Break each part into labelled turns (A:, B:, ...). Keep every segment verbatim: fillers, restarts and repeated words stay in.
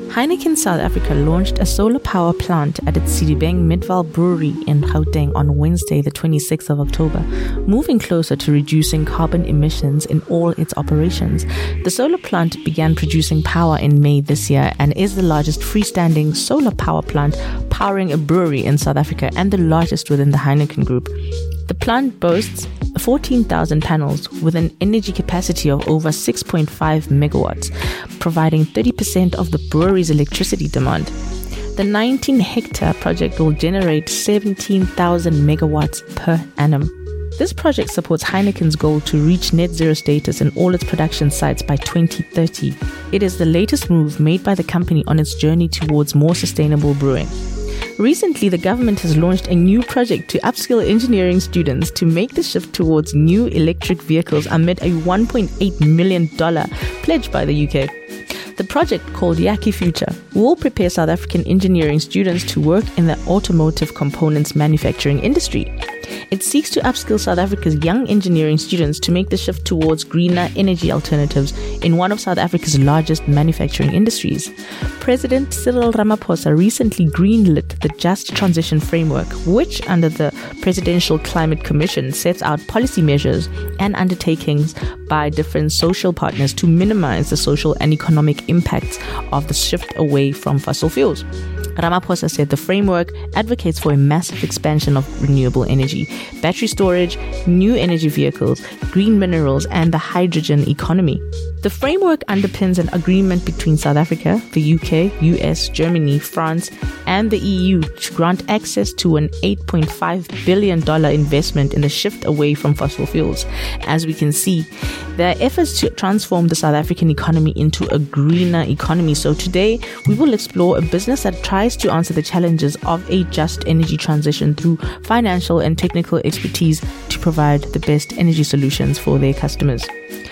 A: Heineken South Africa launched a solar power plant at its Sedibeng Midvaal Brewery in Gauteng on Wednesday, the twenty-sixth of October, moving closer to reducing carbon emissions in all its operations. The solar plant began producing power in May this year and is the largest freestanding solar power plant powering a brewery in South Africa and the largest within the Heineken Group. The plant boasts fourteen thousand panels with an energy capacity of over six point five megawatts, providing thirty percent of the brewery's electricity demand. The nineteen hectare project will generate seventeen thousand megawatts per annum. This project supports Heineken's goal to reach net zero status in all its production sites by twenty thirty. It is the latest move made by the company on its journey towards more sustainable brewing. Recently, the government has launched a new project to upskill engineering students to make the shift towards new electric vehicles amid a one point eight million dollars pledge by the U K. The project, called Yaki Future, will prepare South African engineering students to work in the automotive components manufacturing industry. It seeks to upskill South Africa's young engineering students to make the shift towards greener energy alternatives in one of South Africa's largest manufacturing industries. President Cyril Ramaphosa recently greenlit the Just Transition Framework, which, under the Presidential Climate Commission, sets out policy measures and undertakings by different social partners to minimize the social and economic impacts of the shift away from fossil fuels. Ramaphosa said the framework advocates for a massive expansion of renewable energy, battery storage, new energy vehicles, green minerals, and the hydrogen economy. The framework underpins an agreement between South Africa, the U K, U S, Germany, France, and the E U to grant access to an eight point five billion dollars investment in the shift away from fossil fuels. As we can see, there are efforts to transform the South African economy into a greener economy. So today, we will explore a business that tries to answer the challenges of a just energy transition through financial and technical expertise to provide the best energy solutions for their customers.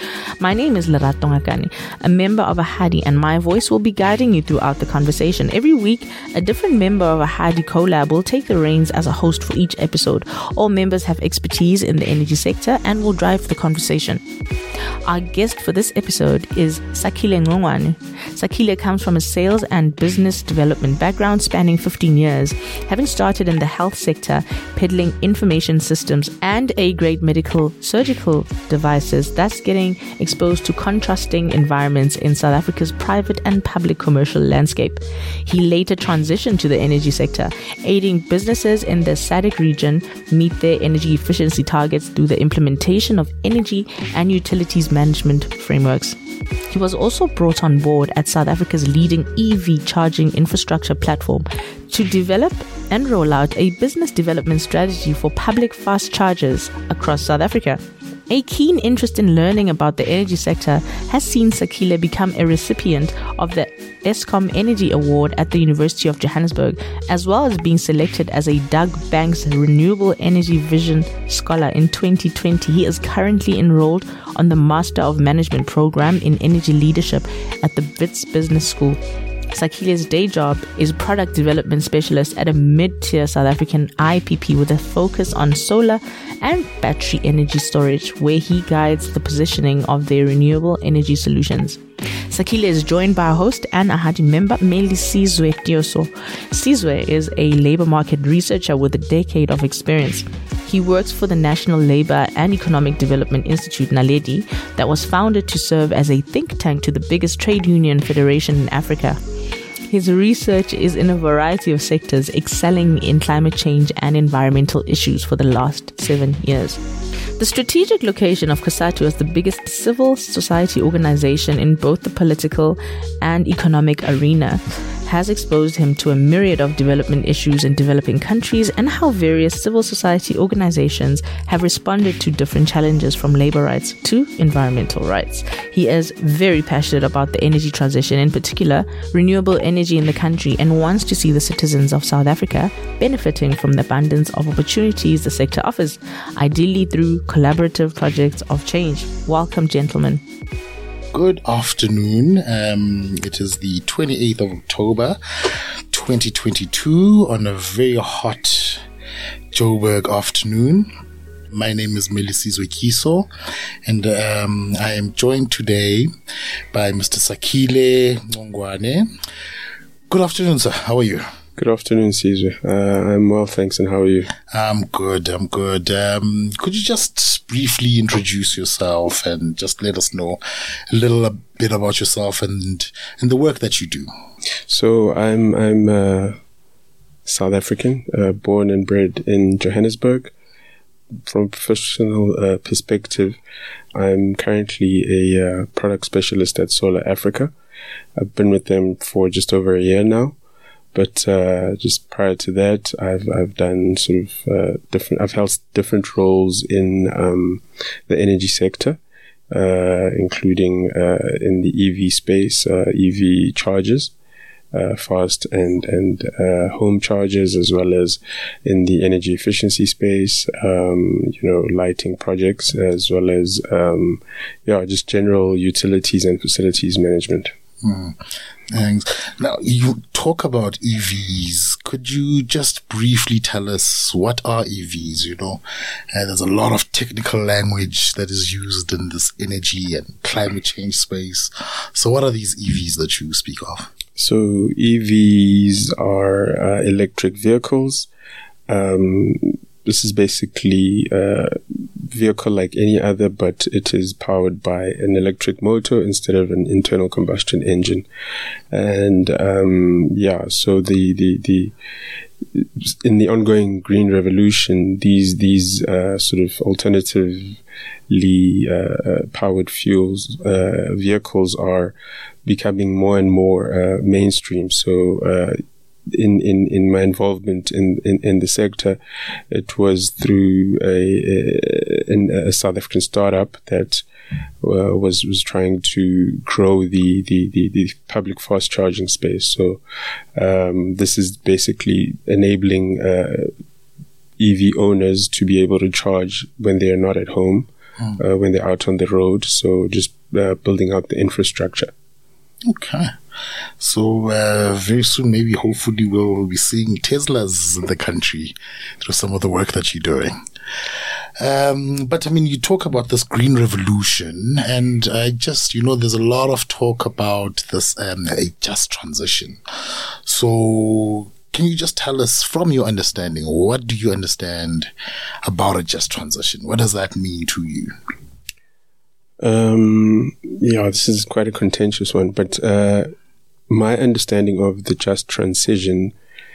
A: My name is Lerato Ngakane, a member of Ahadi, and my voice will be guiding you throughout the conversation. Every week, a different member of Ahadi Collab will take the reins as a host for each episode. All members have expertise in the energy sector and will drive the conversation. Our guest for this episode is Sakile Ngongwane. Sakile comes from a sales and business development background spanning fifteen years, having started in the health sector, peddling information systems and A-grade medical surgical devices, thus getting exposed to contrasting environments in South Africa's private and public commercial landscape. He later transitioned to the energy sector, aiding businesses in the S A D C region meet their energy efficiency targets through the implementation of energy and utilities management frameworks. He was also brought on board at South Africa's leading E V charging infrastructure platform to develop and roll out a business development strategy for public fast chargers across South Africa. A keen interest in learning about the energy sector has seen Sakile become a recipient of the Eskom Energy Award at the University of Johannesburg, as well as being selected as a Doug Banks Renewable Energy Vision Scholar in twenty twenty. He is currently enrolled on the Master of Management program in Energy Leadership at the Wits Business School. Sakile's day job is product development specialist at a mid-tier South African I P P with a focus on solar and battery energy storage, where he guides the positioning of their renewable energy solutions. Sakile is joined by a host and Ahadi member, Melisizwe Tioso. Sizwe is a labor market researcher with a decade of experience. He works for the National Labour and Economic Development Institute, NALEDI, that was founded to serve as a think tank to the biggest trade union federation in Africa. His research is in a variety of sectors, excelling in climate change and environmental issues for the last seven years. The strategic location of COSATU as the biggest civil society organization in both the political and economic arena has exposed him to a myriad of development issues in developing countries and how various civil society organizations have responded to different challenges, from labor rights to environmental rights. He is very passionate about the energy transition, in particular renewable energy in the country, and wants to see the citizens of South Africa benefiting from the abundance of opportunities the sector offers, ideally through collaborative projects of change. Welcome, gentlemen.
B: Good afternoon. Um, it is the twenty-eighth of October, twenty twenty-two, on a very hot Joburg afternoon. My name is Melisizwe Tioso, and um, I am joined today by Mister Sakile Ngongwane, Good afternoon, sir. How are you?
C: Good afternoon, Caesar. Uh, I'm well, thanks. And how are you?
B: I'm good. I'm good. Um, could you just briefly introduce yourself and just let us know a little bit about yourself and and the work that you do?
C: So I'm I'm uh, South African, uh, born and bred in Johannesburg. From a professional uh, perspective, I'm currently a uh, product specialist at Solar Africa. I've been with them for just over a year now. But uh, just prior to that, I've I've done sort of uh, different. I've held different roles in um, the energy sector, uh, including uh, in the E V space, uh, E V chargers, uh, fast and and uh, home chargers, as well as in the energy efficiency space. Um, you know, lighting projects, as well as um, yeah, just general utilities and facilities management.
B: Mm. Thanks. Now, you talk about E Vs. Could you just briefly tell us what are E Vs? You know, uh, there's a lot of technical language that is used in this energy and climate change space. So what are these E Vs that you speak of?
C: So E Vs are uh, electric vehicles. Um, this is basically a vehicle like any other, but it is powered by an electric motor instead of an internal combustion engine. And um, yeah, so the, the, the in the ongoing green revolution, these these uh, sort of alternatively uh, powered fuels uh, vehicles are becoming more and more uh, mainstream. So uh, in, in, in my involvement in, in, in the sector, it was through a, a, a South African startup that uh, was was trying to grow the, the, the, the public fast charging space. So um, this is basically enabling uh, E V owners to be able to charge when they are not at home, mm. uh, when they're out on the road. So just uh, building out the infrastructure.
B: Okay. So uh, very soon, maybe hopefully we'll be seeing Teslas in the country through some of the work that you're doing. Um, but I mean, you talk about this green revolution, and I just, you know, there's a lot of talk about this um, a just transition. So can you just tell us, from your understanding, what do you understand about a just transition? What does that mean to you?
C: Um, yeah, this is quite a contentious one, but uh, my understanding of the just transition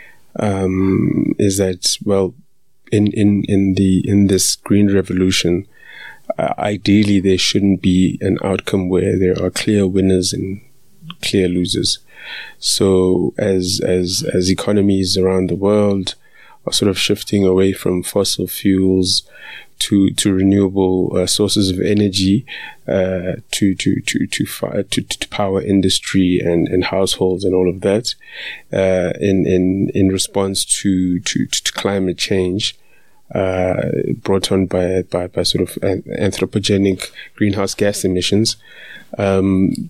C: um, is that, well, in, in, in the in this green revolution, uh, ideally there shouldn't be an outcome where there are clear winners and clear losers. So as as as economies around the world are sort of shifting away from fossil fuels to to renewable uh, sources of energy, uh, to to to to, fi- to to power industry and, and households and all of that, uh, in in in response to to, to climate change, uh, brought on by by by sort of anthropogenic greenhouse gas emissions. Um,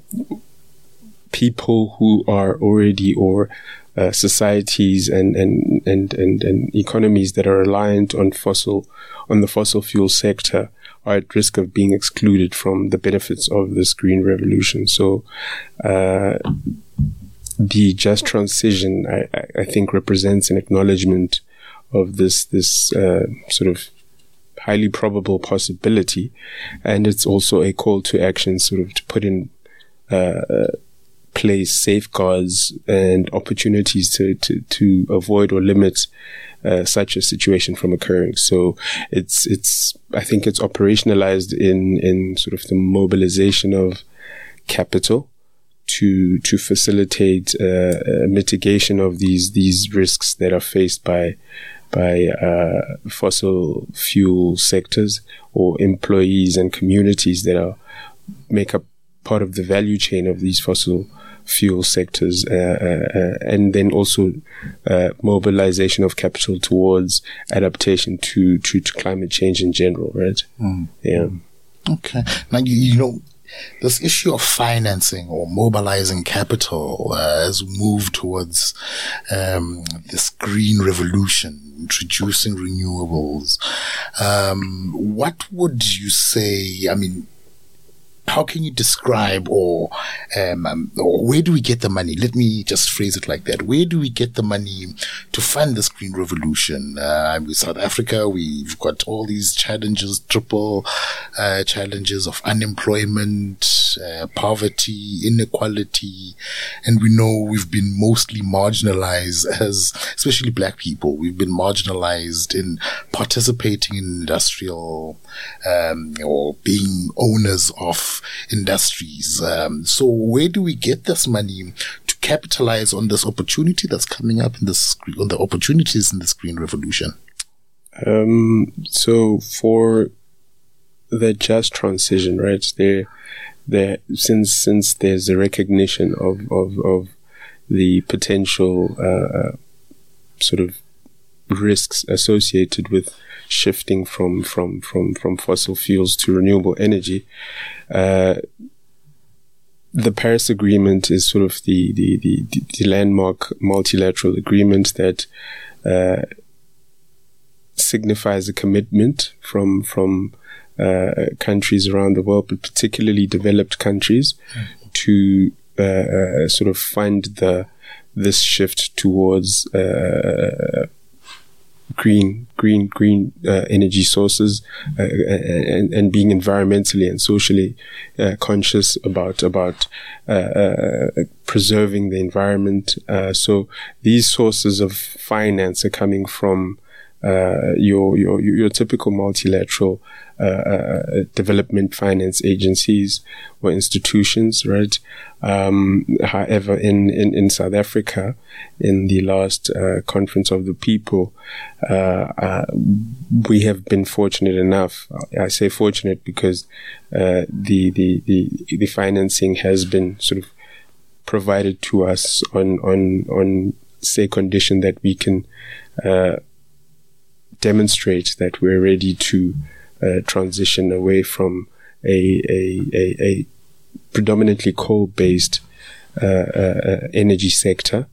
C: people who are already or Uh, societies and, and, and, and, and economies that are reliant on fossil, on the fossil fuel sector are at risk of being excluded from the benefits of this green revolution. So, uh, the just transition, I, I think, represents an acknowledgement of this, this, uh, sort of highly probable possibility. And it's also a call to action, sort of to put in, uh, place safeguards and opportunities to, to, to avoid or limit uh, such a situation from occurring. So it's, it's, I think it's operationalized in, in sort of the mobilization of capital to, to facilitate uh, mitigation of these, these risks that are faced by, by uh, fossil fuel sectors or employees and communities that are, make up part of the value chain of these fossil fuel sectors, uh, uh, and then also uh, mobilization of capital towards adaptation to, to, to climate change in general, right? Mm. Yeah.
B: Okay. Now, you, you know, this issue of financing or mobilizing capital uh, has moved towards um, this green revolution, introducing renewables. Um, what would you say, I mean, how can you describe or, um, um, or where do we get the money? Let me just phrase it like that. Where do we get the money to fund this green revolution? Uh, with South Africa, we've got all these challenges, triple uh, challenges of unemployment, uh, poverty, inequality, and we know we've been mostly marginalized as, especially black people. We've been marginalized in participating in industrial um, or being owners of industries. Um, so where do we get this money to capitalize on this opportunity that's coming up in this, on the opportunities in this green revolution?
C: Um, so for the just transition, right, there, there, since, since there's a recognition of, of, of the potential, uh, sort of risks associated with shifting from, from, from, from fossil fuels to renewable energy, uh, the Paris Agreement is sort of the, the, the, the landmark multilateral agreement that, uh, signifies a commitment from, from, uh, countries around the world, but particularly developed countries, mm. to, uh, sort of fund the, this shift towards, uh, green, green, green uh, energy sources, uh, and, and being environmentally and socially uh, conscious about about uh, uh, preserving the environment. Uh, so these sources of finance are coming from uh, your your your typical multilateral uh, uh, development finance agencies or institutions, right? Um, however, in, in, in South Africa, in the last uh, Conference of the People, uh, uh, we have been fortunate enough. I say fortunate because uh, the, the the the financing has been sort of provided to us on on on say condition that we can uh, demonstrate that we're ready to uh, transition away from a a a, a predominantly coal-based uh, uh, energy sector.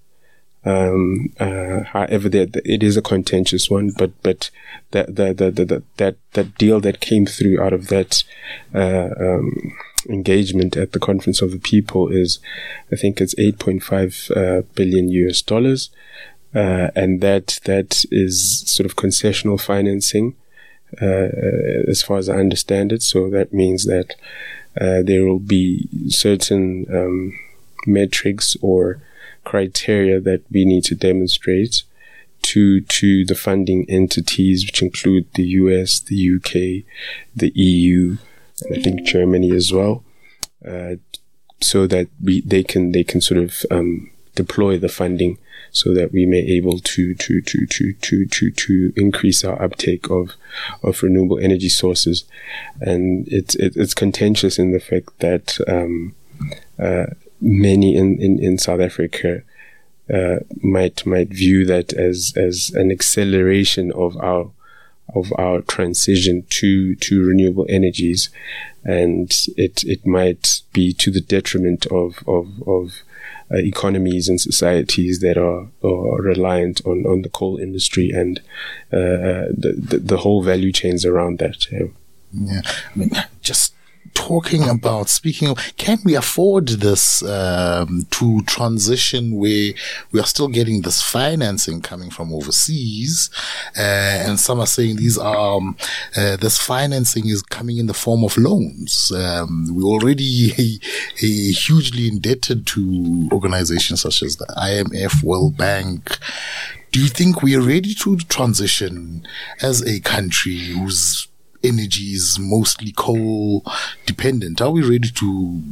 C: Um, uh, however, the, it is a contentious one, but but that the, the, the, the, that that deal that came through out of that uh, um, engagement at the Conference of the People is, I think it's eight point five uh, billion U S dollars, uh, and that that is sort of concessional financing, uh, as far as I understand it. So that means that Uh, there will be certain um, metrics or criteria that we need to demonstrate to to the funding entities, which include the U S, the U K, the E U, and I think Germany as well, uh, so that we they can they can sort of um, deploy the funding so that we may able to to to to to to to increase our uptake of of renewable energy sources. And it's it, it's contentious in the fact that um, uh, many in, in, in South Africa uh, might might view that as as an acceleration of our of our transition to to renewable energies, and it it might be to the detriment of of of Uh, economies and societies that are, are reliant on, on the coal industry and uh, the, the the whole value chains around that. Yeah.
B: Yeah, I mean, just talking about, speaking of, can we afford this um, to transition where we are still getting this financing coming from overseas? Uh, and some are saying these are, um, uh, this financing is coming in the form of loans. Um, we're already a, a hugely indebted to organizations such as the I M F, World Bank. Do you think we are ready to transition as a country whose energy is mostly coal dependent? Are we ready to,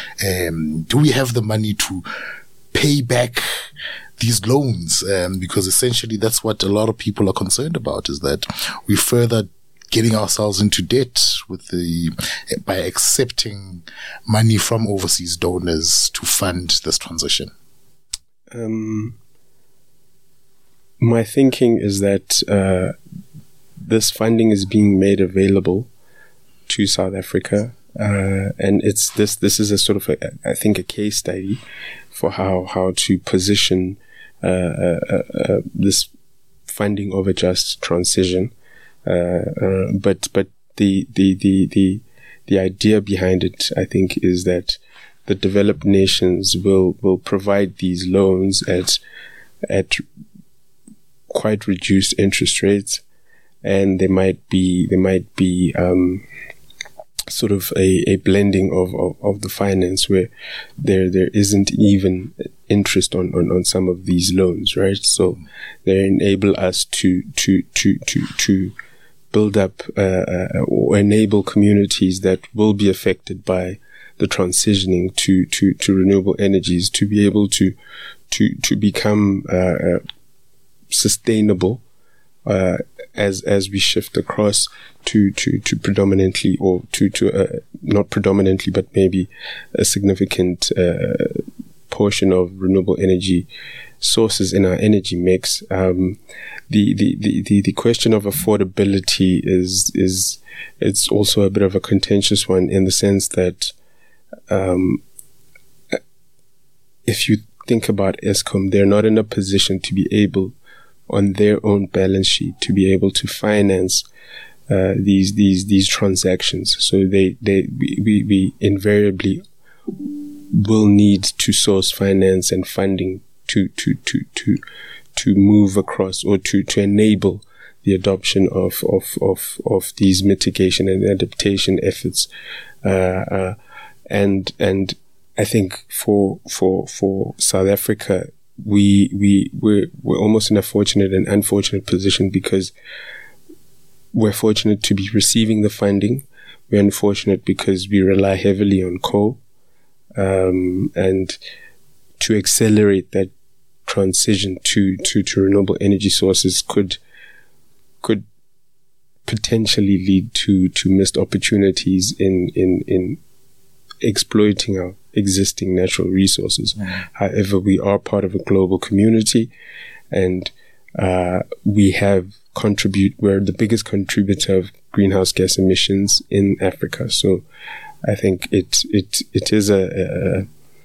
B: um, do we have the money to pay back these loans? Um, because essentially that's what a lot of people are concerned about, is that we further getting ourselves into debt with the, by accepting money from overseas donors to fund this transition.
C: Um, my thinking is that, uh, this funding is being made available to South Africa, uh, and it's this. This is a sort of, a, I think, a case study for how how to position uh, uh, uh, this funding of a just transition. Uh, uh, but but the the the the the idea behind it, I think, is that the developed nations will, will provide these loans at, at quite reduced interest rates. And there might be, there might be, um, sort of a, a blending of, of, of the finance where there, there isn't even interest on, on, on some of these loans, right? So they enable us to, to, to, to, to build up, uh, uh, or enable communities that will be affected by the transitioning to, to, to renewable energies to be able to, to, to become, uh, uh sustainable, uh, as, as we shift across to, to, to predominantly or to, to, uh, not predominantly, but maybe a significant, uh, portion of renewable energy sources in our energy mix. Um, the, the, the, the, the question of affordability is, is, it's also a bit of a contentious one in the sense that, um, if you think about Eskom, they're not in a position to be able on their own balance sheet to be able to finance uh, these these these transactions. So they they we, we invariably will need to source finance and funding to to to to to move across or to to enable the adoption of of of of these mitigation and adaptation efforts. Uh, uh, and and I think for for for South Africa, we we we're, we're almost in a fortunate and unfortunate position because we're fortunate to be receiving the funding. We're unfortunate because we rely heavily on coal, um, and to accelerate that transition to, to, to renewable energy sources could could potentially lead to, to missed opportunities in, in, in exploiting our existing natural resources. Mm. However, we are part of a global community, and uh, we have contribute. We're the biggest contributor of greenhouse gas emissions in Africa. So, I think it it it is a, a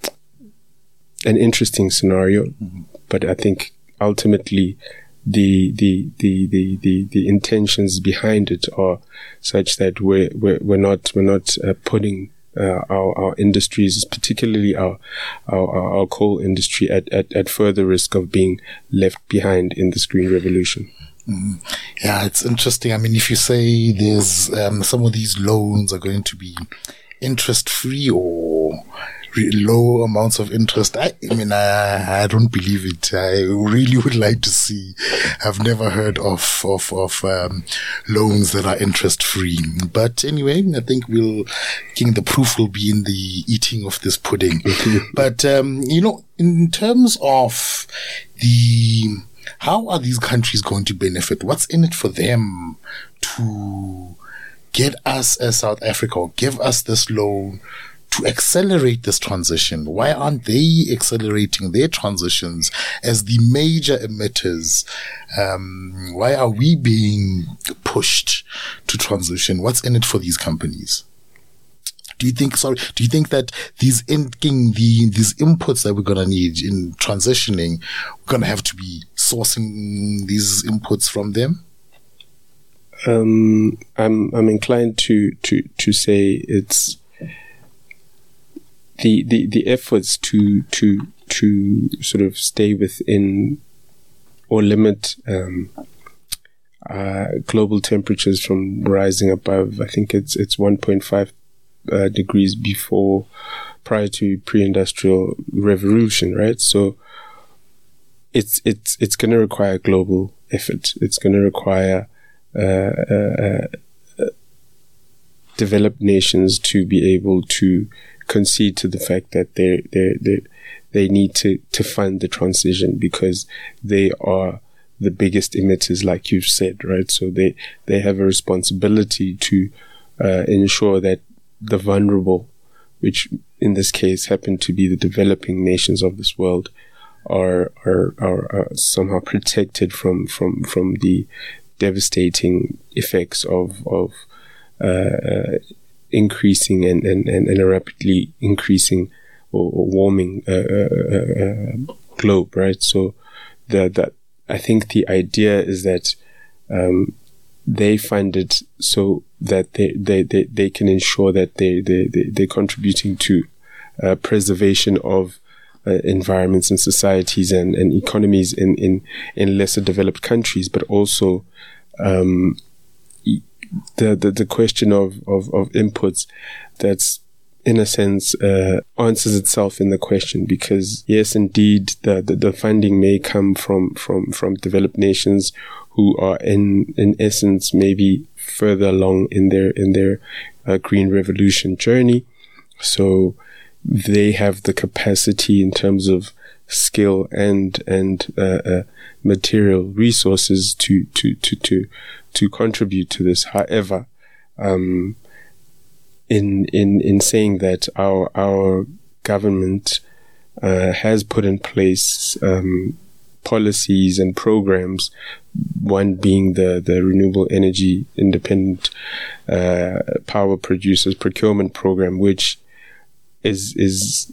C: an interesting scenario, mm-hmm. but I think ultimately the the the the the, the intentions behind it are such that we're we're, we're not we're not uh, putting Uh, our, our industries, particularly our, our, our coal industry, at, at, at further risk of being left behind in this green revolution.
B: Mm. Yeah, it's interesting. I mean, if you say there's um, some of these loans are going to be interest free or re- low amounts of interest, I, I mean, I, I don't believe it. I really would like to see. I've never heard of of of um, loans that are interest free. But anyway, I think we'll. I think the proof will be in the eating of this pudding. But um, you know, in terms of the how are these countries going to benefit? What's in it for them to get us as South Africa or give us this loan to accelerate this transition? Why aren't they accelerating their transitions as the major emitters? Um, why are we being pushed to transition? What's in it for these companies? Do you think, sorry, do you think that these inking, the, these inputs that we're going to need in transitioning, we're going to have to be sourcing these inputs from them?
C: Um, I'm, I'm inclined to, to, to say it's the, the, the efforts to, to, to sort of stay within or limit, um, uh, global temperatures from rising above, I think it's, it's one point five Uh, degrees before, prior to pre-industrial revolution, right? So it's it's it's going to require global effort. It's going to require uh, uh, uh, developed nations to be able to concede to the fact that they they they they need to to fund the transition because they are the biggest emitters, like you've said, right? So they they have a responsibility to uh, ensure that the vulnerable, which in this case happen to be the developing nations of this world, are are are, are somehow protected from from from the devastating effects of of uh, uh, increasing and, and and and a rapidly increasing or, or warming uh, uh, uh, globe, right? So the that I think the idea is that um, they find it so that they, they, they, they can ensure that they, they, they, they're contributing to uh, preservation of uh, environments and societies and, and economies in, in, in lesser developed countries, but also um, the, the, the question of, of, of inputs that's in a sense, uh, answers itself in the question, because yes, indeed, the, the, the funding may come from, from, from developed nations who are in, in essence, maybe further along in their, in their uh, green revolution journey. So they have the capacity in terms of skill and, and, uh, uh, material resources to, to, to, to, to contribute to this. However, um, In, in, in saying that our, our government, uh, has put in place, um, policies and programs, one being the, the Renewable Energy Independent, uh, Power Producers Procurement Program, which is, is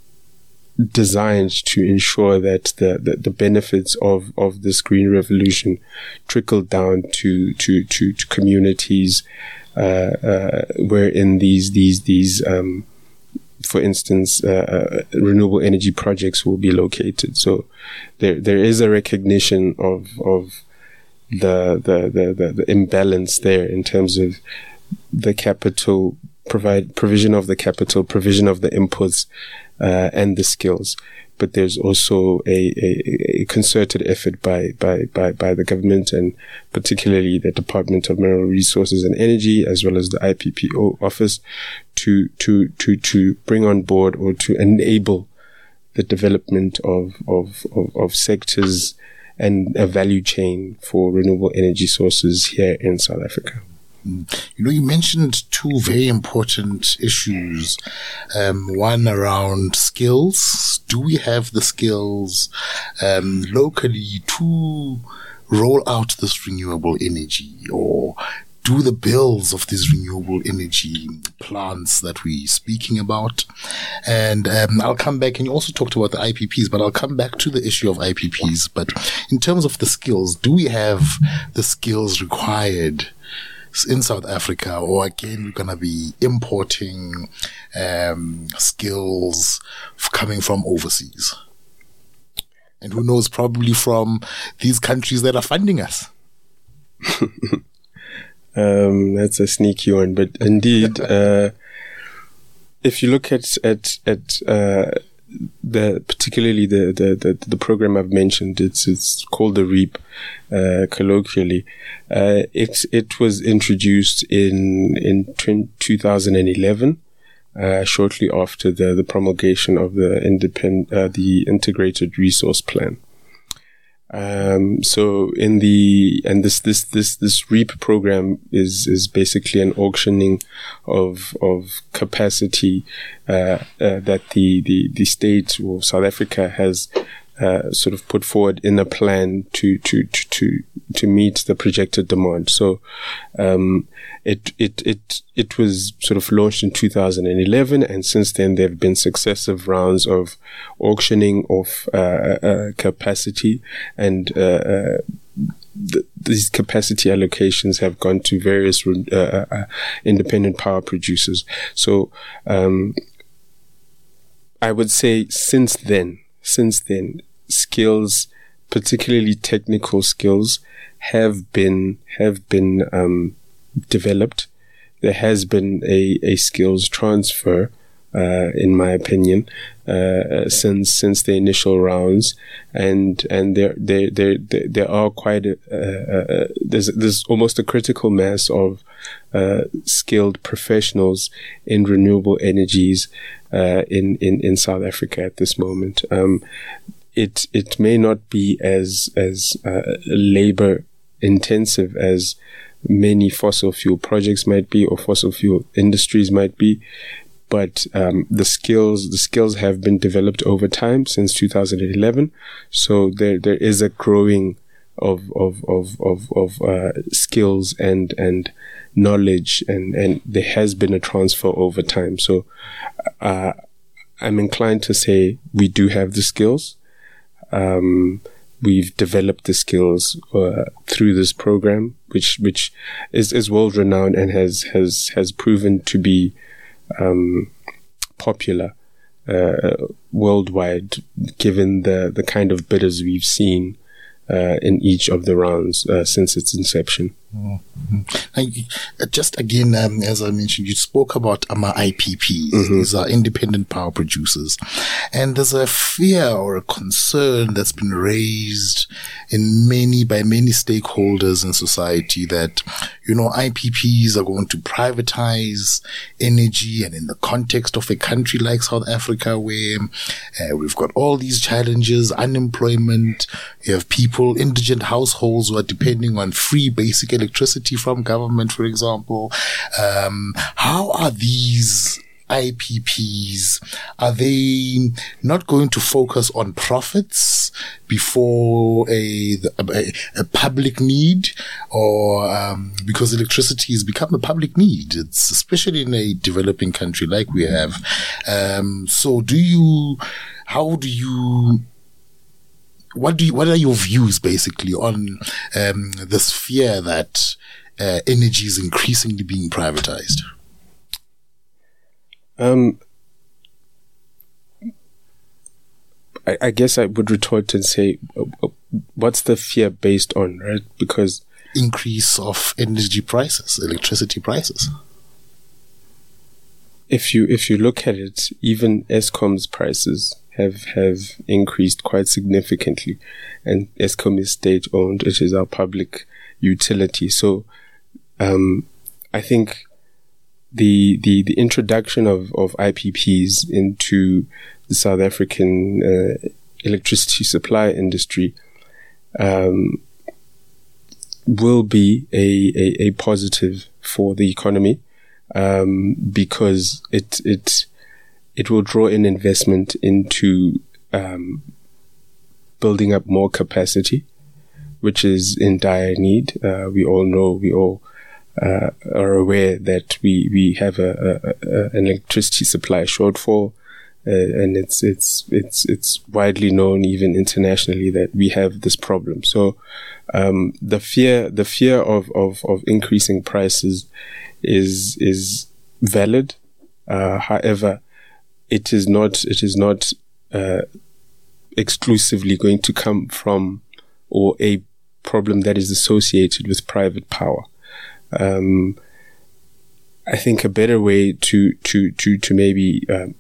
C: designed to ensure that the, the, the benefits of, of this green revolution trickle down to, to, to, to communities, Uh, uh, wherein these, these, these, um, for instance, uh, uh, renewable energy projects will be located. So there, there is a recognition of, of the, the, the, the, the imbalance there in terms of the capital provide, provision of the capital, provision of the inputs, uh, and the skills. But there's also a, a, a concerted effort by, by, by, by the government, and particularly the Department of Mineral Resources and Energy, as well as the I P P O office, to, to, to, to bring on board or to enable the development of, of, of, of sectors and a value chain for renewable energy sources here in South Africa.
B: You know, you mentioned two very important issues. Um, one around skills. Do we have the skills um, locally to roll out this renewable energy, or do the bills of these renewable energy plants that we're speaking about? And um, I'll come back, and you also talked about the I P Ps, but I'll come back to the issue of I P Ps. But in terms of the skills, do we have the skills required in South Africa, or again, we're going to be importing um, skills coming from overseas? And who knows, probably from these countries that are funding us.
C: um, that's a sneaky one, but indeed, uh, if you look at at at uh, the particularly the, the the the program I've mentioned, it's it's called the REAP, uh, colloquially. Uh, it it was introduced in in two thousand eleven, uh, shortly after the the promulgation of the independent uh, the Integrated Resource Plan. Um, so in the, and this, this, this, this REAP program is, is basically an auctioning of, of capacity, uh, uh, that the, the, the state or South Africa has, uh, sort of put forward in a plan to, to, to, to, to meet the projected demand. So, um, it, it, it, it was sort of launched in two thousand eleven, and since then there have been successive rounds of auctioning of, uh, uh capacity, and, uh, uh th- these capacity allocations have gone to various, uh, uh independent power producers. So, um, I would say since then, since then, skills, particularly technical skills, have been, have been, um, developed. There has been a, a skills transfer, uh, in my opinion, uh, since, since the initial rounds. And, and there, there, there, there, there are quite a, uh, uh, there's, there's almost a critical mass of, uh, skilled professionals in renewable energies, uh, in, in, in South Africa at this moment. Um, it, it may not be as, as, uh, labor intensive as many fossil fuel projects might be, or fossil fuel industries might be, but um, the skills the skills have been developed over time since two thousand eleven. So there there is a growing of of of of, of uh, skills and and knowledge, and and there has been a transfer over time. So uh, I'm inclined to say we do have the skills. Um, we've developed the skills uh, through this program, which which is, is world renowned and has has has proven to be um, popular uh, worldwide, given the the kind of bidders we've seen uh, in each of the rounds uh, since its inception.
B: Mm-hmm. Now, just again, um, as I mentioned, you spoke about um, I P Ps. Mm-hmm. These are independent power producers. And there's a fear or a concern that's been raised in many, by many stakeholders in society that, you know, I P Ps are going to privatize energy. And in the context of a country like South Africa, where uh, we've got all these challenges, unemployment, you have people, indigent households who are depending on free basic electricity from government, for example. Um, how are these I P Ps, are they not going to focus on profits before a a, a public need, or um, because electricity has become a public need? It's especially in a developing country like we have. Um, so, do you? How do you? What do you? What are your views basically on um, this fear that uh, energy is increasingly being privatized?
C: Um, I, I guess I would retort and say, uh, what's the fear based on, right? Because
B: increase of energy prices, electricity prices.
C: If you if you look at it, even Eskom's prices have have increased quite significantly, and Eskom is state owned. It is our public utility. So, um, I think. The, the, the introduction of, of I P Ps into the South African uh, electricity supply industry um, will be a, a, a positive for the economy um, because it it it will draw in investment into um, building up more capacity, which is in dire need. Uh, we all know, we all Uh, are aware that we we have a, a, a an electricity supply shortfall, uh, and it's it's it's it's widely known even internationally that we have this problem. So um, the fear the fear of, of, of increasing prices is is valid. Uh, however, it is not it is not uh, exclusively going to come from or a problem that is associated with private power. Um, I think a better way to to to to maybe um,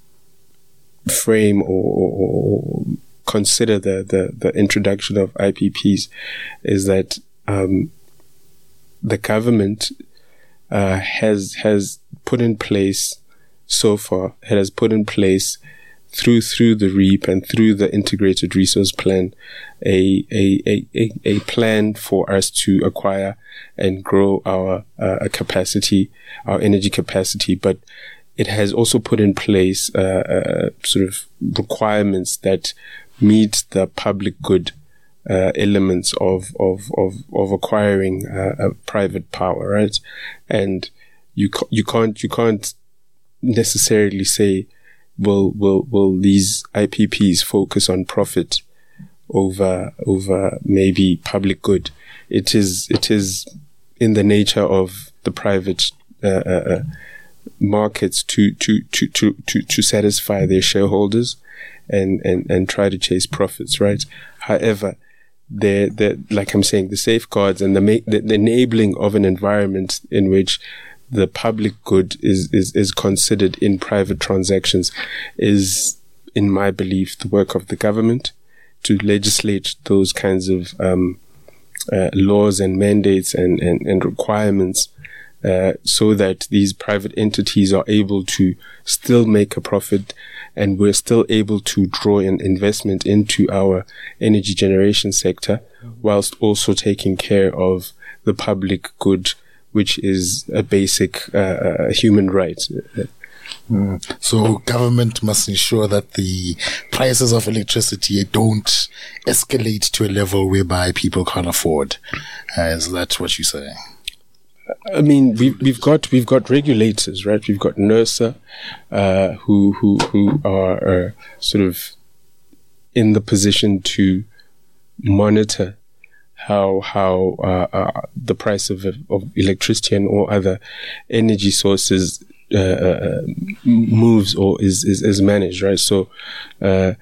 C: frame or, or, or consider the, the the introduction of I P Ps is that um, the government uh, has has put in place so far has put in place through through the REAP and through the integrated resource plan a a a a, a plan for us to acquire and grow our uh, capacity, our energy capacity, but it has also put in place uh, uh, sort of requirements that meet the public good uh, elements of of of of acquiring uh, a private power, right? And you ca- you can't you can't necessarily say, will will will these I P Ps focus on profit over over maybe public good? It is it is in the nature of the private uh, uh, markets to, to to to to to satisfy their shareholders and and and try to chase profits, right? However, the the like I'm saying, the safeguards and the, ma- the the enabling of an environment in which the public good is is is considered in private transactions is, in my belief, the work of the government to legislate those kinds of um, uh, laws and mandates and, and, and requirements uh, so that these private entities are able to still make a profit and we're still able to draw in investment into our energy generation sector whilst also taking care of the public good, which is a basic uh, human right.
B: Mm. So government must ensure that the prices of electricity don't escalate to a level whereby people can't afford. Uh, is that what you're saying?
C: I mean, we've we've got we've got regulators, right? We've got NERSA, uh, who who who are uh, sort of in the position to monitor how how uh, uh, the price of of electricity and all other energy sources uh, uh, moves or is, is is managed, right? So, uh,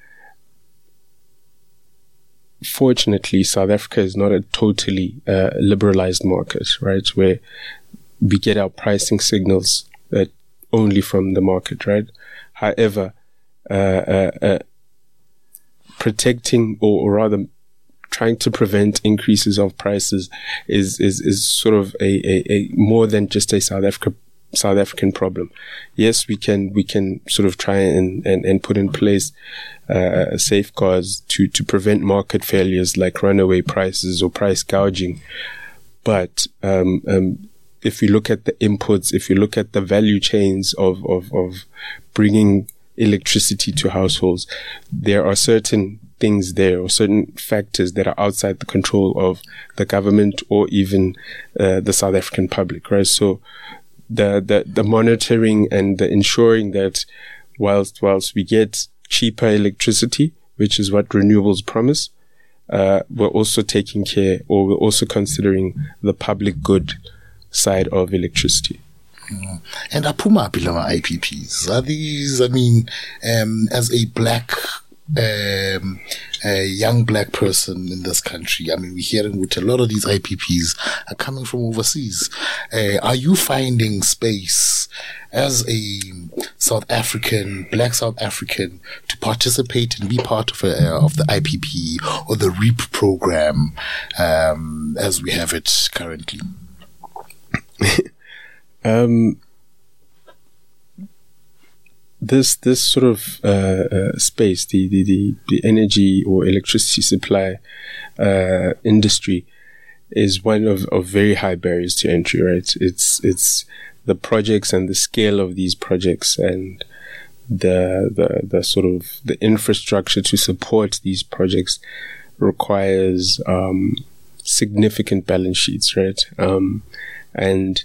C: fortunately, South Africa is not a totally uh, liberalized market, right? Where we get our pricing signals uh, only from the market, right? However, uh, uh, uh, protecting or, or rather trying to prevent increases of prices is is, is sort of a, a, a more than just a South Africa South African problem. Yes, we can we can sort of try and, and, and put in place uh, safeguards to, to prevent market failures like runaway prices or price gouging. But um, um, if you look at the inputs, if you look at the value chains of, of, of bringing electricity to households, there are certain things there or certain factors that are outside the control of the government or even uh, the South African public, right? So the, the, the monitoring and the ensuring that whilst, whilst we get cheaper electricity, which is what renewables promise, uh, we're also taking care or we're also considering the public good side of electricity.
B: Mm. And Apuma Pilama I P Ps, are these, I mean, um, as a black, um, a young black person in this country, I mean, we're hearing with a lot of these I P Ps are coming from overseas. Uh, are you finding space as a South African, black South African, to participate and be part of a, of the I P P or the REAP program, um, as we have it currently?
C: um, this this sort of uh, uh, space, the, the the the energy or electricity supply uh, industry, is one of, of very high barriers to entry. Right? It's it's the projects and the scale of these projects and the the the sort of the infrastructure to support these projects requires um, significant balance sheets, right? Um, and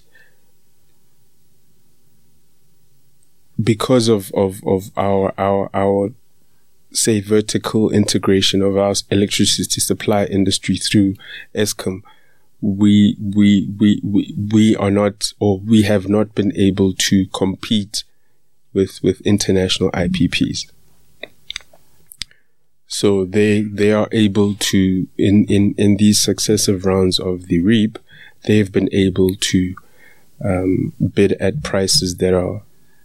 C: because of, of, of our, our, our, say, vertical integration of our electricity supply industry through Eskom, we, we, we, we, we are not, or we have not been able to compete with, with international I P Ps. So they, they are able to, in, in, in these successive rounds of the REAP, they've been able to, um, bid at prices that are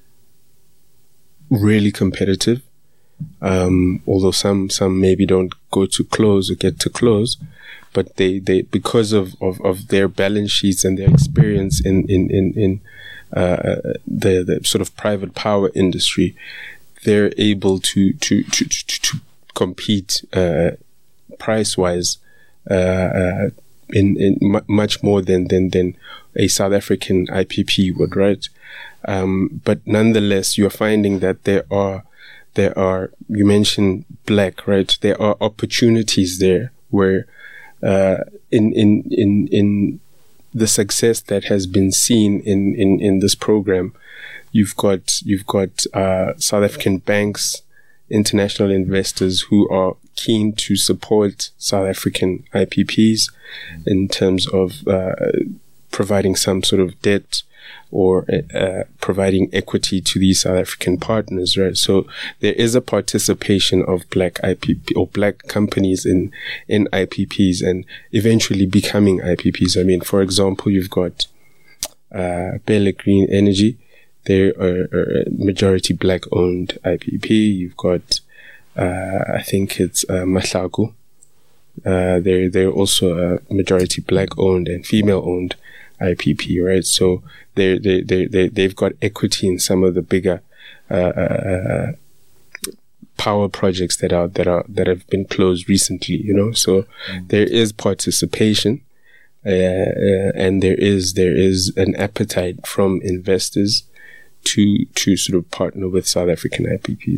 C: really competitive. Um, although some, some maybe don't go to close or get to close, but they, they, because of, of, of their balance sheets and their experience in, in, in, in, uh, the, the sort of private power industry, they're able to, to, to, to, to compete, uh, price-wise, uh, uh, in, in m- much more than, than, than a South African I P P would, right? Um, but nonetheless, you're finding that there are, there are, you mentioned black, right? There are opportunities there where, uh, in, in, in, in the success that has been seen in, in, in this program, you've got, you've got, uh, South African banks, international investors who are keen to support South African I P Ps in terms of, uh, providing some sort of debt or uh, providing equity to these South African partners, right? So there is a participation of black I P P or black companies in, in I P Ps and eventually becoming I P Ps. I mean, for example, you've got uh, Bella Green Energy. They're a, a majority black owned I P P. You've got, uh, I think it's uh, Mahlaku. Uh, they're, they're also a majority black owned and female owned I P P, right? So they they they they they've got equity in some of the bigger uh, uh, power projects that are that are that have been closed recently. You know, so mm. there is participation, uh, uh, and there is there is an appetite from investors to to sort of partner with South African I P Ps.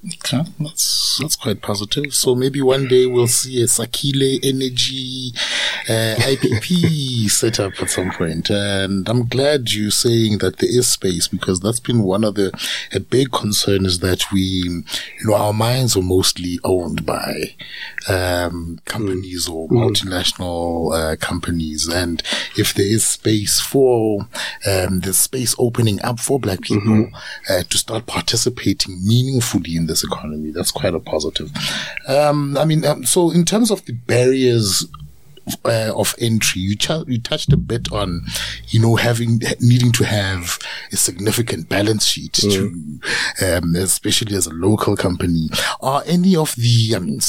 B: Okay, that's that's quite positive. So maybe one day we'll see a Sakile Energy uh, I P P set up at some point. And I'm glad you're saying that there is space, because that's been one of the a big concern, is that we, you know, our mines are mostly owned by um, companies or multinational uh, companies, and if there is space for um, the space opening up for Black people mm-hmm. uh, to start participating meaningfully in this economy, that's quite a positive. Um, I mean, um, so in terms of the barriers uh, of entry, you, ch- you touched a bit on, you know, having needing to have a significant balance sheet mm. to, um, especially as a local company. Are any of the, I mean,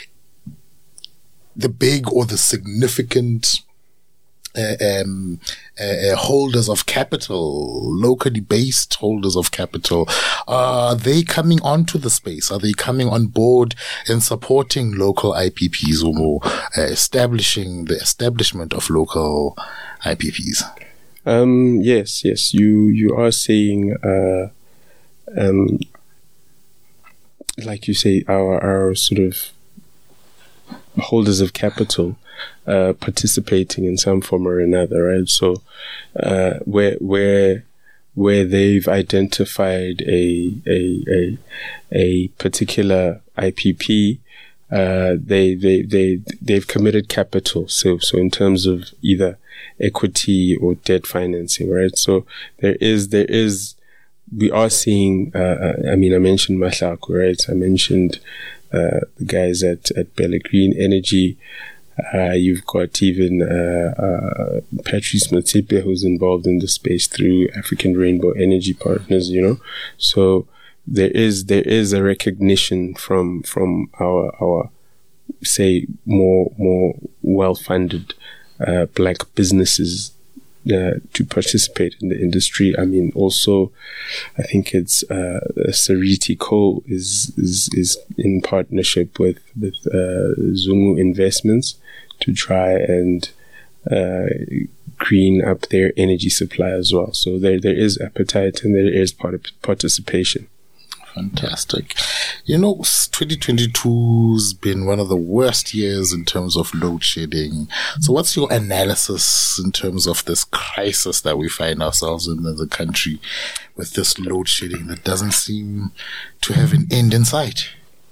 B: the big or the significant Uh, um, uh, holders of capital, locally based holders of capital, are they coming onto the space? Are they coming on board and supporting local I P Ps, or more uh, establishing the establishment of local I P Ps?
C: Um, yes, yes. You you are saying, uh, um, like you say, our our sort of holders of capital uh, participating in some form or another, right? So, uh, where where where they've identified a a a, a particular I P P, uh, they they they they've committed capital. So so in terms of either equity or debt financing, right? So there is there is we are seeing. Uh, I mean, I mentioned Mahlaku, right? I mentioned uh, the guys at at Bella Green Energy. Uh, you've got even uh, uh, Patrice Motsepe, who's involved in the space through African Rainbow Energy Partners. You know, so there is there is a recognition from from our our say more more well funded uh, black businesses uh, to participate in the industry. I mean, also, I think it's uh, Sariti Co is is is in partnership with with uh, Zungu Investments to try and uh, green up their energy supply as well. So there there is appetite and there is part participation.
B: Fantastic. You know, twenty twenty-two's been one of the worst years in terms of load shedding. So what's your analysis in terms of this crisis that we find ourselves in as a country with this load shedding that doesn't seem to have an end in sight?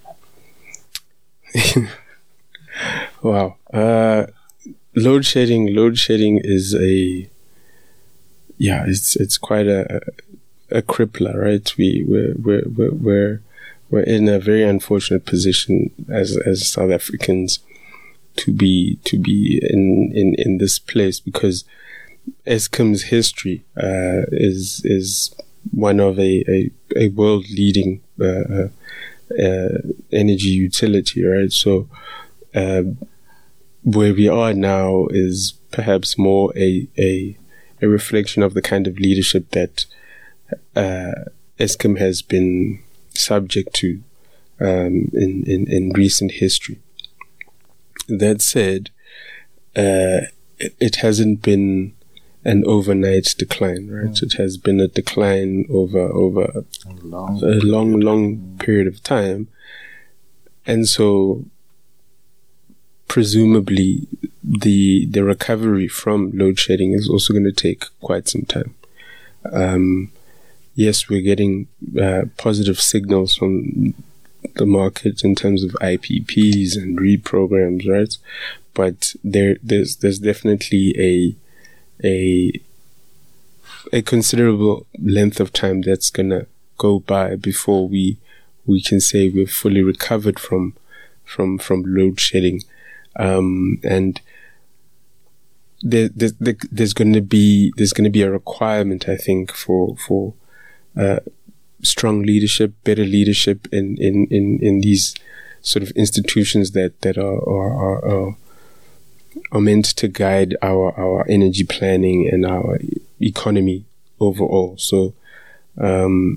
C: Wow. Uh, load shedding, load shedding is a, yeah, it's, it's quite a, a crippler, right? We, we're, we're, we're, we're, we're in a very unfortunate position as, as South Africans to be, to be in, in, in this place, because Eskom's history, uh, is, is one of a, a, a world leading, uh, uh, energy utility, right? So, uh, where we are now is perhaps more a, a, a reflection of the kind of leadership that uh, Eskom has been subject to um, in, in, in recent history. That said, uh, it, it hasn't been an overnight decline, right? Mm. It has been a decline over over a long, a long, long period of time. And so presumably the the recovery from load shedding is also going to take quite some time. Um, yes, we're getting uh, positive signals from the market in terms of I P Ps and reprograms, right? But there there's there's definitely a a a considerable length of time that's gonna go by before we we can say we're fully recovered from from from load shedding. Um, and there, there, there, there's going to be there's going to be a requirement, I think, for for uh, strong leadership, better leadership in, in, in, in these sort of institutions that that are are, are are meant to guide our our energy planning and our economy overall. So, um,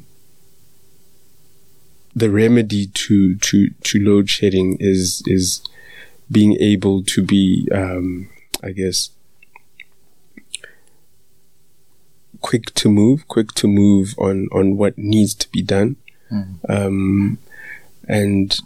C: the remedy to to to load shedding is is being able to be, um, I guess, quick to move, quick to move on, on what needs to be done. Mm. Um, and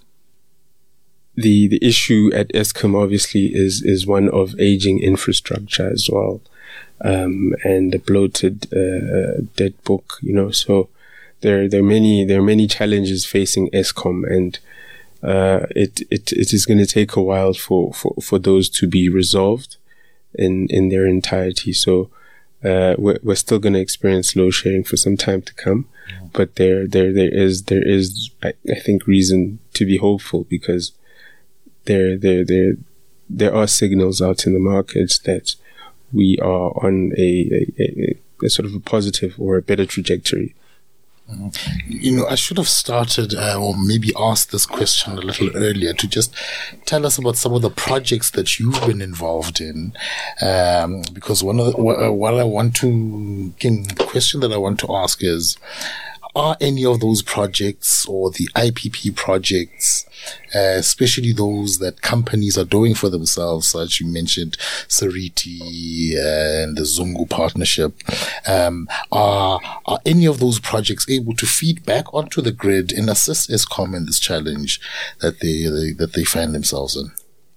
C: the the issue at Eskom obviously is is one of aging infrastructure as well, um, and a bloated uh, debt book. You know, so there there are many there are many challenges facing Eskom, and uh, it it it is going to take a while for, for, for those to be resolved in in their entirety. So uh, we're we're still going to experience load shedding for some time to come, yeah. but there there there is there is I, I think reason to be hopeful, because There, there, there, there are signals out in the markets that we are on a, a, a, a sort of a positive or a better trajectory.
B: Mm-hmm. You know, I should have started uh, or maybe asked this question a little earlier to just tell us about some of the projects that you've been involved in. Um, because one of the, what I want to, the question that I want to ask is, are any of those projects or the I P P projects, uh, especially those that companies are doing for themselves, such you mentioned Seriti uh, and the Zungu partnership, um, are are any of those projects able to feed back onto the grid and assist Eskom in this challenge that they, they that they find themselves in?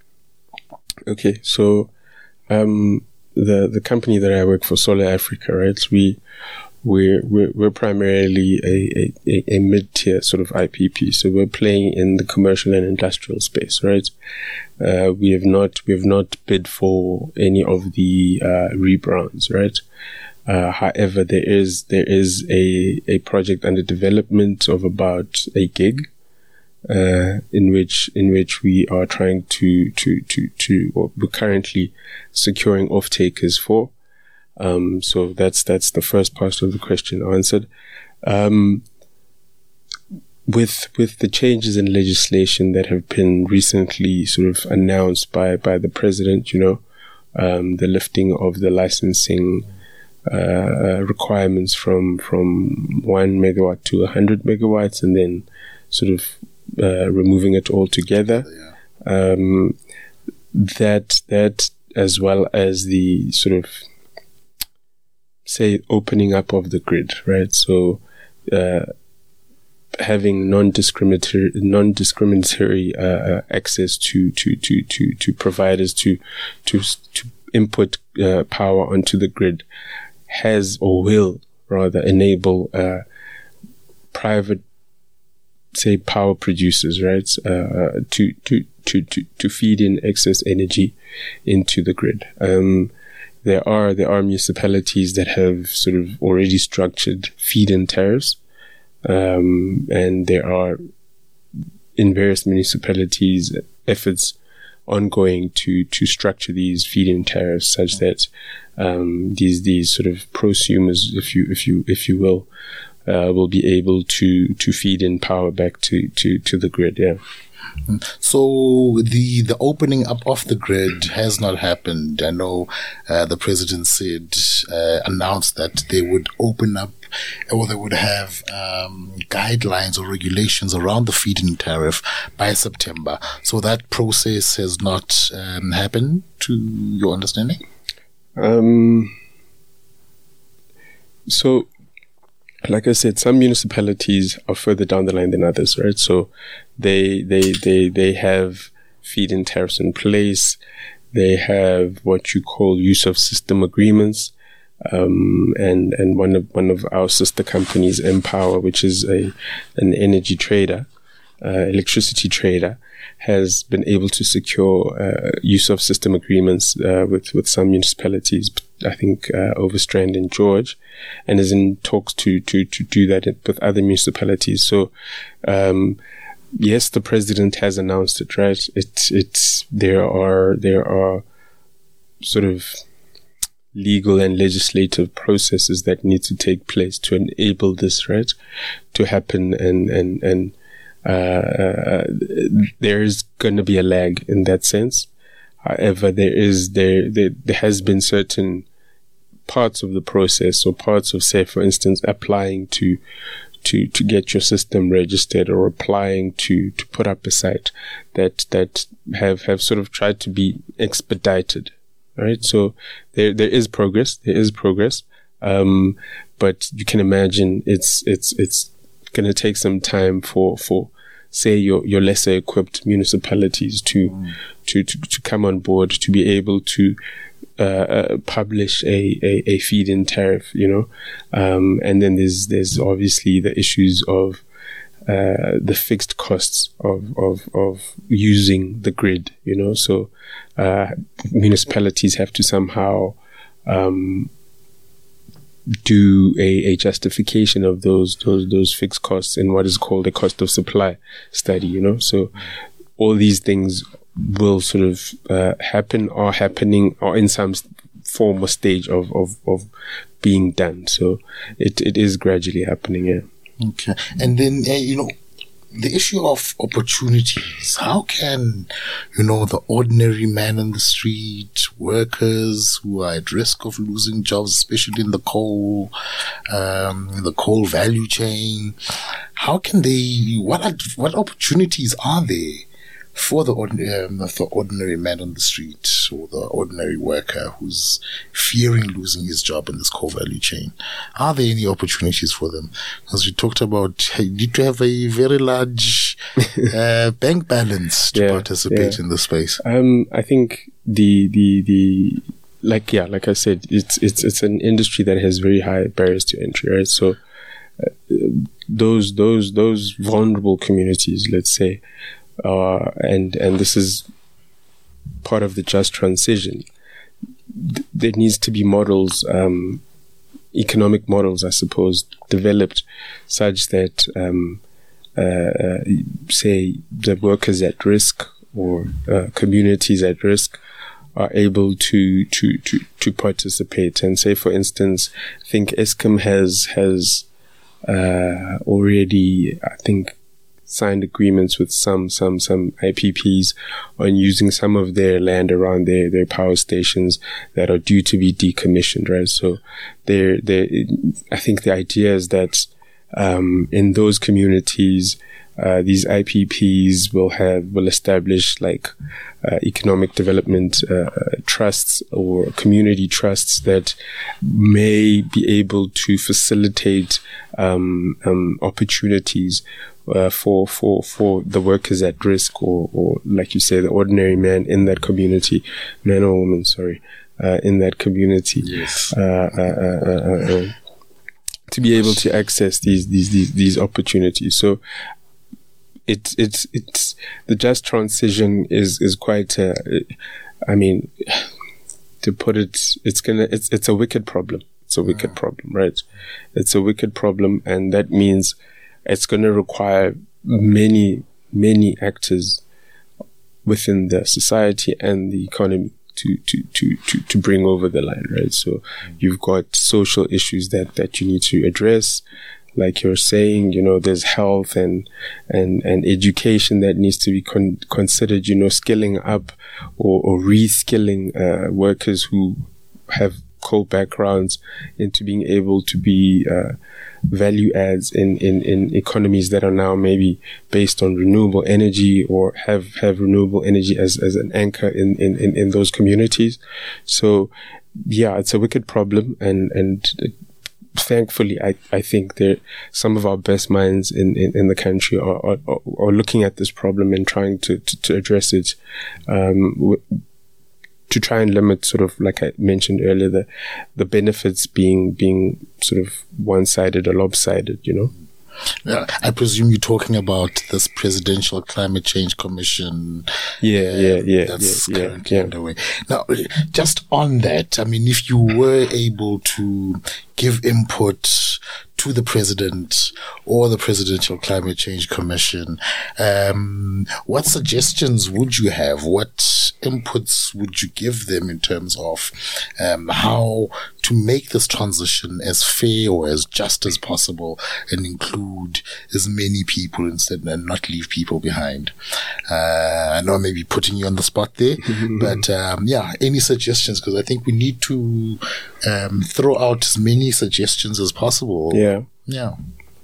C: Okay, so um, the the company that I work for, Solar Africa, right? We We're, we're, we're primarily a, a, a mid-tier sort of I P P. So we're playing in the commercial and industrial space, right? Uh, we have not, we have not bid for any of the, uh, rebrands, right? Uh, however, there is, there is a, a project under development of about a gig, uh, in which, in which we are trying to, to, to, to, or we're currently securing off-takers for. Um, so that's, that's the first part of the question answered. Um, with, with the changes in legislation that have been recently sort of announced by, by the president, you know, um, the lifting of the licensing, uh, requirements from, from one megawatt to a hundred megawatts, and then sort of, uh, removing it altogether. Um, that, that, as well as the sort of, say, opening up of the grid, right? So, uh, having non-discriminatory, non-discriminatory, uh, access to, to, to, to, to providers to, to, to input, uh, power onto the grid has, or will rather, enable, uh, private, say, power producers, right? Uh, to, to, to, to, to feed in excess energy into the grid. Um, There are there are municipalities that have sort of already structured feed-in tariffs, um, and there are in various municipalities efforts ongoing to to structure these feed-in tariffs such that um, these these sort of prosumers, if you if you if you will, uh, will be able to to feed in power back to to to the grid. Yeah.
B: So the the opening up of the grid has not happened. I know uh, the president said, uh, announced that they would open up, or they would have um, guidelines or regulations around the feed-in tariff by September. So that process has not um, happened, to your understanding?
C: Um. So, like I said, some municipalities are further down the line than others, right? So they they they they have feed-in tariffs in place. They have what you call use of system agreements, um, and and one of one of our sister companies, Empower, which is a an energy trader, uh, electricity trader, has been able to secure uh, use of system agreements uh, with with some municipalities. I think uh, Overstrand and George, and is in talks to to to do that with other municipalities. So, um, yes, the president has announced it, right? It's it's there are there are sort of legal and legislative processes that need to take place to enable this, right, to happen, and and and uh, uh, there is going to be a lag in that sense. However, there is there there, there has been certain parts of the process, or parts of, say, for instance, applying to to to get your system registered, or applying to to put up a site, that that have have sort of tried to be expedited, right? So there there is progress, there is progress, um, but you can imagine it's it's it's going to take some time for for say, your, your lesser equipped municipalities to, mm. to, to, to come on board, to be able to uh, uh, publish a, a, a feed-in tariff, you know. Um, and then there's, there's obviously the issues of uh, the fixed costs of, of, of using the grid, you know. So uh, municipalities have to somehow um, do a, a justification of those those those fixed costs in what is called a cost of supply study, you know. So all these things will sort of uh, happen or happening or in some form or stage of, of, of being done. So it, it is gradually happening, yeah.
B: Okay. And then, uh, you know, the issue of opportunities. How can, you know, the ordinary man in the street, workers who are at risk of losing jobs, especially in the coal, um, in the coal value chain, how can they, what are, what opportunities are there for the, um, the ordinary man on the street or the ordinary worker who's fearing losing his job in this coal value chain? Are there any opportunities for them? As we talked about, you need to have a very large uh, bank balance to yeah, participate yeah. in the space.
C: Um, I think the the the like yeah, like I said, it's it's it's an industry that has very high barriers to entry, right? So uh, those those those vulnerable communities, let's say. Uh, and and this is part of the just transition. Th- there needs to be models, um, economic models, I suppose, developed such that, um, uh, say, the workers at risk or uh, communities at risk are able to, to to to participate. And say, for instance, I think Eskom has has uh, already, I think, signed agreements with some some some I P Ps on using some of their land around their, their power stations that are due to be decommissioned, right? So they're, they're, I think the idea is that um, in those communities, uh, these I P Ps will have, will establish like uh, economic development uh, trusts or community trusts that may be able to facilitate um, um, opportunities Uh, for for for the workers at risk, or or like you say, the ordinary man in that community, man or woman, sorry, uh, in that community,
B: yes,
C: uh, uh, uh, uh, uh, to be able to access these these these, these opportunities. So it's it's it's the just transition is is quite. Uh, I mean, to put it, it's gonna it's it's a wicked problem. It's a wicked problem, right? It's a wicked problem, and that means it's going to require many, many actors within the society and the economy to, to, to, to, to bring over the line, right? So you've got social issues that, that you need to address. Like you're saying, you know, there's health and, and, and education that needs to be con- considered, you know, skilling up or, or reskilling, uh, workers who have coal backgrounds into being able to be, uh, value adds in, in, in economies that are now maybe based on renewable energy or have, have renewable energy as, as an anchor in, in, in, in those communities. So yeah, it's a wicked problem. And, and thankfully, I, I think there, some of our best minds in, in, in the country are, are, are looking at this problem and trying to, to, to address it, um, w- to try and limit sort of, like I mentioned earlier, the, the benefits being, being sort of one-sided or lopsided, you know?
B: Yeah, I presume you're talking about this Presidential Climate Change Commission.
C: Yeah, uh, yeah, yeah.
B: That's
C: yeah,
B: currently
C: yeah.
B: underway. Now, just on that, I mean, if you were able to give input to the president or the Presidential Climate Change Commission, um, what suggestions would you have? What inputs would you give them in terms of um, how to make this transition as fair or as just as possible and include as many people instead and not leave people behind? Uh, I know I'm maybe putting you on the spot there, but um, yeah, any suggestions? Because I think we need to um, throw out as many suggestions as possible.
C: Yeah.
B: Yeah.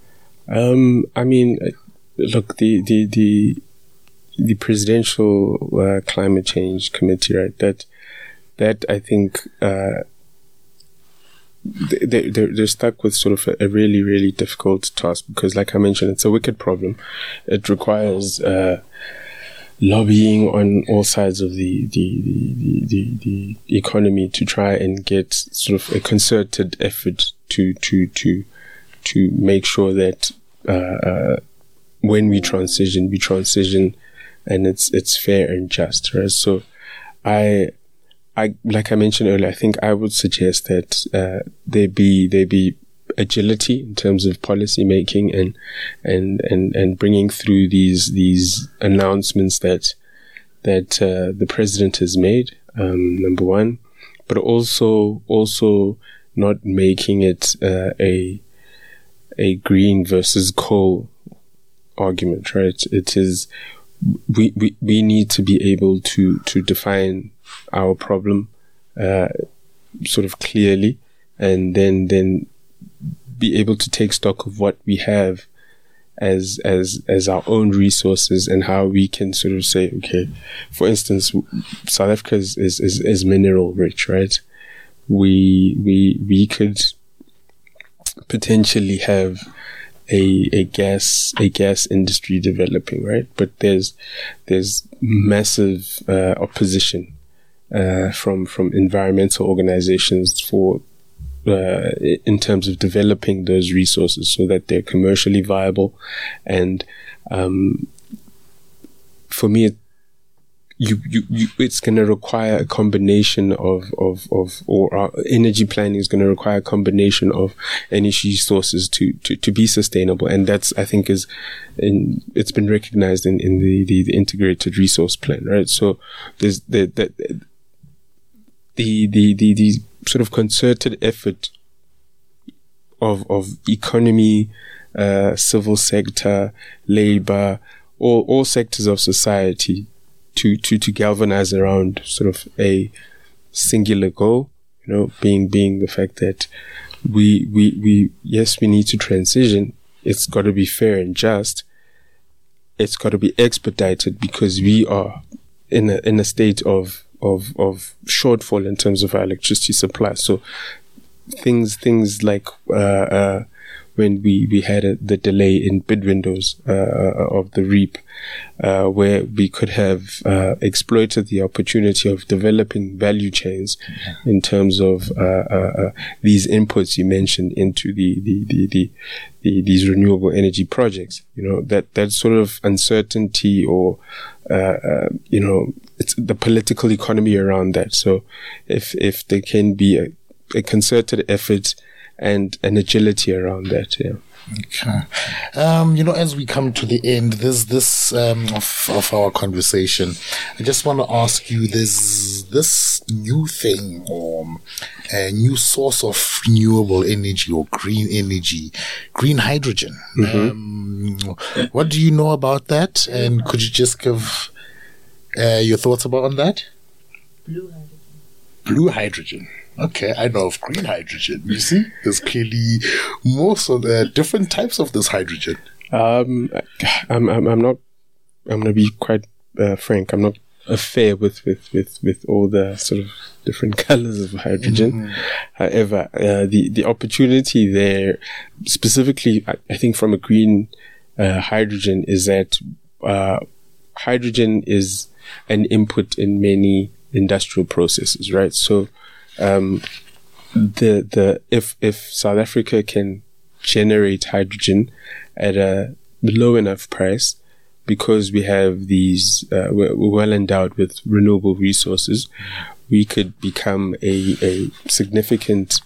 C: Um, I mean, look, the, the, the, the Presidential uh, Climate Change Committee, right? That, that I think, uh, they, they're, they're stuck with sort of a, a really, really difficult task because, like I mentioned, it's a wicked problem. It requires uh, lobbying on all sides of the the, the, the, the economy to try and get sort of a concerted effort to to to to make sure that uh, uh, when we transition, we transition and it's it's fair and just, right? So I I like I mentioned earlier, I think I would suggest that uh, there be there be agility in terms of policy making and and and and bringing through these these announcements that that uh, the president has made, um, number one, but also also not making it uh, a a green versus coal argument, right? It is we we we need to be able to to define our problem uh, sort of clearly, and then then be able to take stock of what we have as as as our own resources and how we can sort of say, okay, for instance, South Africa is is, is, is mineral rich, right? We we we could potentially have a a gas a gas industry developing, right? But there's there's massive uh, opposition uh, from from environmental organizations for uh, in terms of developing those resources so that they're commercially viable. And um, for me, it, you, you, you, it's going to require a combination of, of, of, or our energy planning is going to require a combination of energy sources to, to, to be sustainable. And that's, I think is, in, it's been recognized in, in the, the, the integrated resource plan, right? So there's the, the, the, the, the, the sort of concerted effort of, of economy, uh, civil sector, labor, all, all sectors of society, to, to, to galvanize around sort of a singular goal, you know, being, being the fact that we, we, we, yes, we need to transition. It's got to be fair and just. It's got to be expedited because we are in a, in a state of, of, of shortfall in terms of our electricity supply. So things, things like, uh, uh, when we, we had a, the delay in bid windows, uh, of the REAP, uh, where we could have, uh, exploited the opportunity of developing value chains in terms of, uh, uh, uh these inputs you mentioned into the, the, the, the, the, these renewable energy projects. You know, that, that sort of uncertainty or, uh, uh, you know, it's the political economy around that. So if, if there can be a, a concerted effort and an agility around that, yeah.
B: Okay. Um, you know, as we come to the end, there's this um, of, of our conversation. I just want to ask you, there's this new thing or a new source of renewable energy or green energy, green hydrogen. Mm-hmm. Um, what do you know about that? And could you just give uh, your thoughts about on that?
A: Blue hydrogen.
B: Blue hydrogen. Okay, I know of green hydrogen. You see, there's clearly most of the different types of this hydrogen.
C: Um, I'm, I'm, I'm not, I'm going to be quite uh, frank. I'm not affair with, with, with, with all the sort of different colors of hydrogen. Mm-hmm. However, uh, the, the opportunity there, specifically, I, I think from a green uh, hydrogen, is that uh, hydrogen is an input in many industrial processes, right? So, Um, the, the, if, if South Africa can generate hydrogen at a low enough price, because we have these, uh, we're, we're well endowed with renewable resources, we could become a, a significant,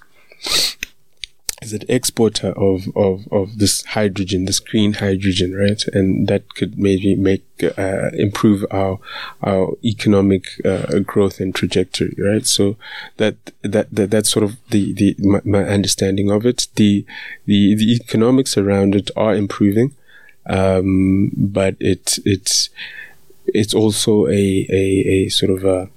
C: is it exporter of, of, of this hydrogen, this green hydrogen, right? And that could maybe make, uh, improve our, our economic, uh, growth and trajectory, right? So that, that, that, that's sort of the, the, my, my understanding of it. The, the, the economics around it are improving. Um, but it, it's, it's also a, a, a sort of a,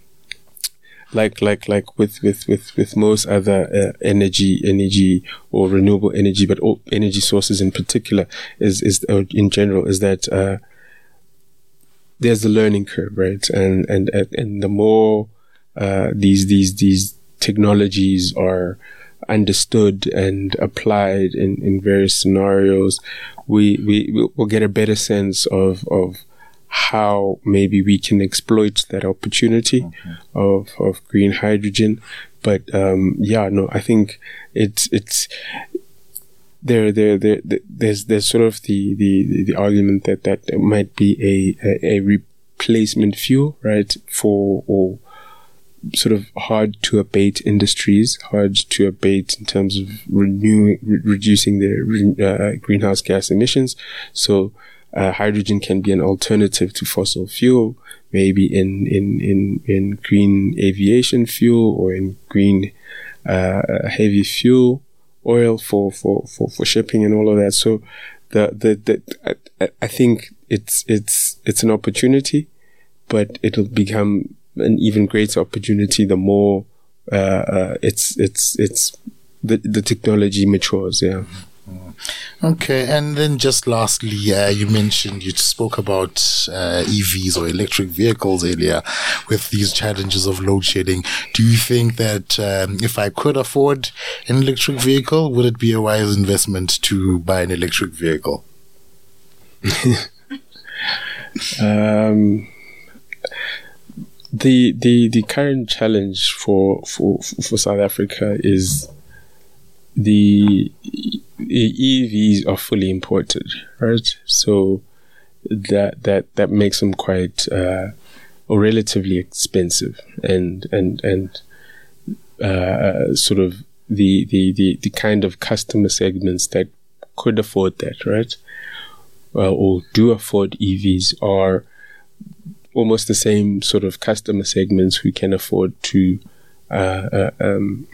C: Like, like, like with, with, with, with most other, uh, energy, energy or renewable energy, but all energy sources in particular is, is, uh, in general, is that, uh, there's a learning curve, right? And, and, and the more, uh, these, these, these technologies are understood and applied in, in various scenarios, we, we will get a better sense of, of how maybe we can exploit that opportunity okay. of, of green hydrogen. But, um, yeah, no, I think it's, it's, there, there, there, there's, there's sort of the, the, the argument that, that it might be a, a, a replacement fuel, right? For, or, sort of hard to abate industries, hard to abate in terms of renewing, re- reducing their uh, greenhouse gas emissions. So, uh, hydrogen can be an alternative to fossil fuel, maybe in, in, in, in green aviation fuel or in green, uh, heavy fuel oil for, for, for, for shipping and all of that. So the, the, the, I, I think it's, it's, it's an opportunity, but it'll become an even greater opportunity the more uh, uh, it's it's it's the the technology matures. Yeah.
B: Okay, and then just lastly, uh, you mentioned you spoke about uh, E Vs or electric vehicles earlier with these challenges of load shedding. Do you think that um, if I could afford an electric vehicle, would it be a wise investment to buy an electric vehicle?
C: um. The, the, the current challenge for, for, for South Africa is the, the E Vs are fully imported, right? So that, that, that makes them quite, uh, or relatively expensive and, and, and, uh, sort of the, the, the, the kind of customer segments that could afford that, right? Uh, or do afford E Vs are almost the same sort of customer segments who can afford to uh, uh, um,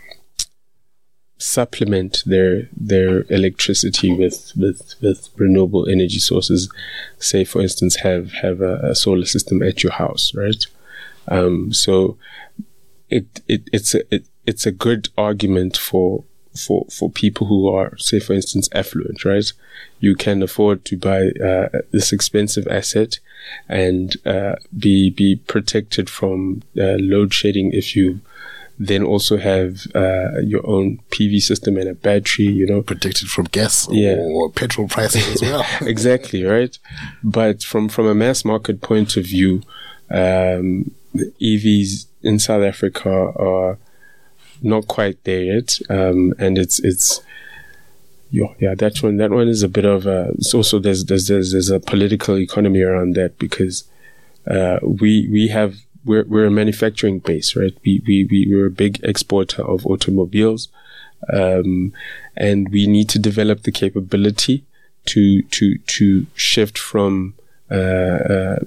C: supplement their their electricity with, with with renewable energy sources. Say, for instance, have have a, a solar system at your house, right? Um, so it it it's a it, it's a good argument for for for people who are, say, for instance, affluent, right? You can afford to buy uh, this expensive asset and uh, be be protected from uh, load shedding if you then also have uh, your own P V system and a battery, you know.
B: Protected from gas
C: yeah.
B: or petrol prices as well.
C: Exactly, right? But from, from a mass market point of view, um, the E Vs in South Africa are not quite there yet. Um, and it's, it's, yeah, yeah, that one, that one is a bit of a, it's also there's, there's, there's, there's a political economy around that because, uh, we, we have, we're, we're a manufacturing base, right? We, we, we, we're a big exporter of automobiles. Um, and we need to develop the capability to, to, to shift from, uh, uh,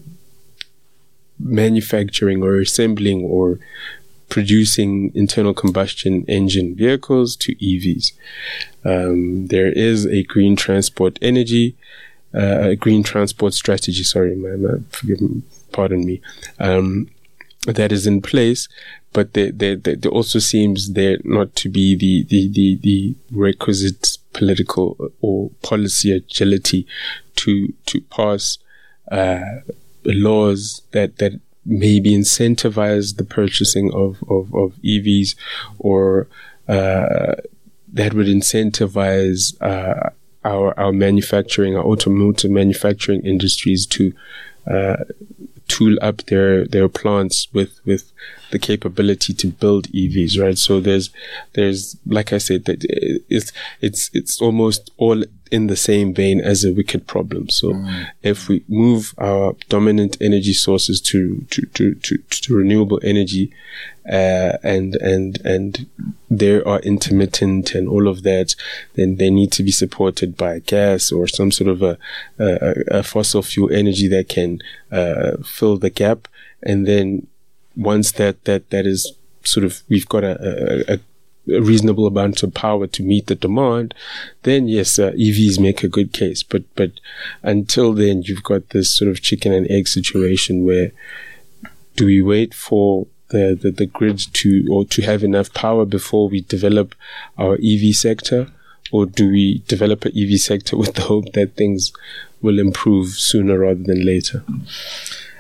C: manufacturing or assembling or producing internal combustion engine vehicles to E Vs. Um, there is a green transport energy, uh, a green transport strategy, sorry, my, my, forgive me, pardon me, um, that is in place, but there, there, there also seems there not to be the, the, the, the requisite political or policy agility to, to pass, uh, laws that, that maybe incentivize the purchasing of, of, of E Vs or, uh, that would incentivize, uh, our, our manufacturing, our automotive manufacturing industries to, uh, tool up their, their plants with, with the capability to build E Vs, right? So there's, there's, like I said, that it's, it's, it's almost all in the same vein as a wicked problem. So mm. if we move our dominant energy sources to, to, to, to, to renewable energy, uh, and, and, and they are intermittent and all of that, then they need to be supported by gas or some sort of a, a, a fossil fuel energy that can, uh, fill the gap. And then once that, that, that is sort of, we've got a, a, a a reasonable amount of power to meet the demand, then yes, uh, E Vs make a good case. But, but until then, you've got this sort of chicken and egg situation where do we wait for the, the, the grid to, or to have enough power before we develop our E V sector? Or do we develop an E V sector with the hope that things will improve sooner rather than later?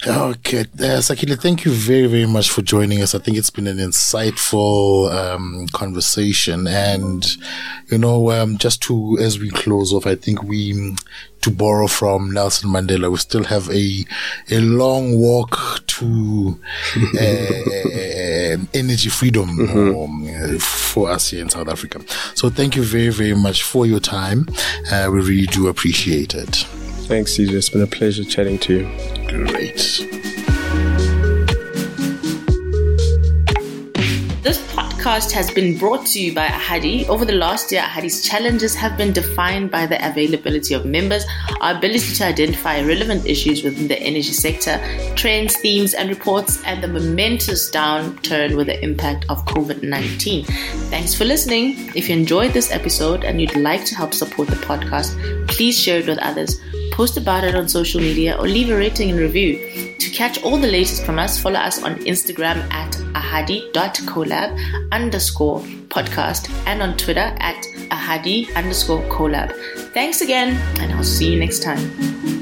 B: Okay, uh, Sakile, thank you very, very much for joining us. I think it's been an insightful um, conversation. And, you know, um, just to, as we close off, I think we, to borrow from Nelson Mandela, we still have a a long walk to uh, energy freedom mm-hmm. um, for us here in South Africa. So thank you very, very much for your time. Uh, we really do appreciate it.
C: Thanks, C J. It's been a pleasure chatting to you.
B: Great.
A: This podcast has been brought to you by Ahadi. Over the last year, Ahadi's challenges have been defined by the availability of members, our ability to identify relevant issues within the energy sector, trends, themes, and reports, and the momentous downturn with the impact of covid nineteen. Thanks for listening. If you enjoyed this episode and you'd like to help support the podcast, please share it with others. Post about it on social media or leave a rating and review. To catch all the latest from us, follow us on Instagram at ahadi.collab underscore podcast and on Twitter at ahadi underscore collab. Thanks again, and I'll see you next time.